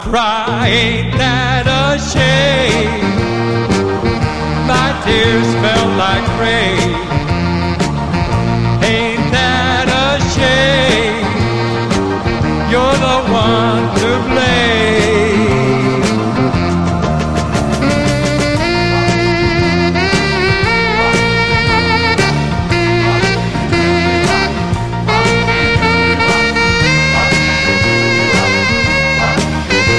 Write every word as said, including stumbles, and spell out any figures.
Cry, ain't that a shame? My tears felt like rain.